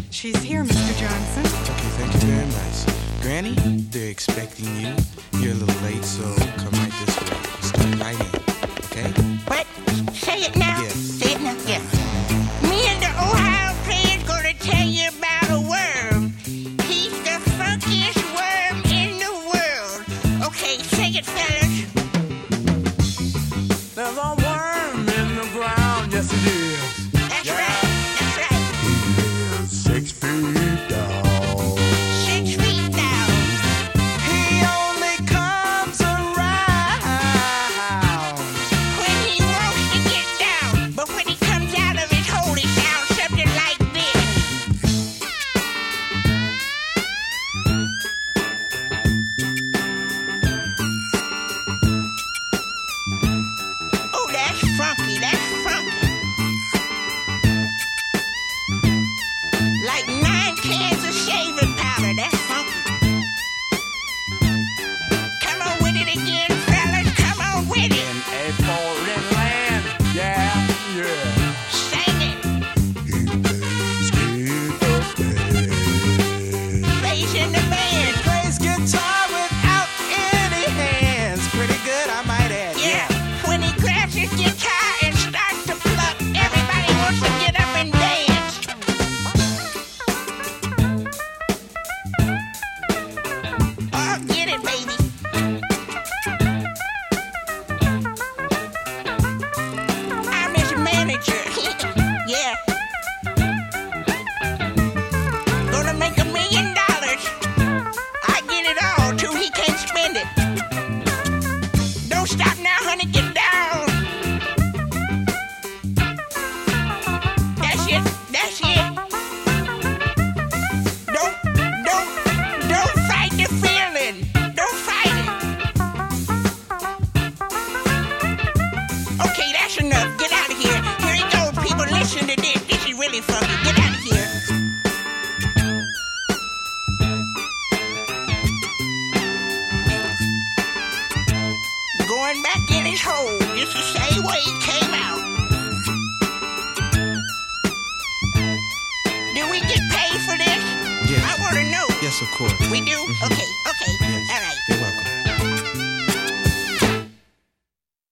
She's here, Mr. Johnson. Okay, thank you very much. Granny, they're expecting you. You're a little late, so come right this way. Start right in, okay? What? Say it now? Yes. Say it now? Yes. Me and the Ohio player's gonna tell you about a worm. He's the funkiest worm in the world. Okay, say it, fellas. There's a worm in the ground, yes it is. That's right, that's right. He is 6 feet down. 6 feet down. He only comes around When he wants to get down, but when he comes out of his hole, it sounds something like this. Oh, that's funky, that's funky. Like 9 cans of shaving powder, that's funky. Come on with it again, fellas, come on with it. in a foreign land. Yeah, yeah. Sing it. He plays guitar. Plays in the band. Plays guitar without any hands. Pretty good, I might add. Yeah, when he grabs his guitar and starts to pluck, everybody wants to get up and dance. Oh, get it, baby. I'm his manager. Yeah. Gonna make $1 million. I get it all till he can't spend it. Don't stop now, honey, get down. That's it, that's it. Don't fight the feeling. Don't fight it. Okay, that's enough. Get out of here. Here he goes, people. Listen to this. This is really funky. Get out of here. Going back in his hole, just the same way he came out. Do we get paid for this? Yes. I want to know. Yes, of course. We do? Okay.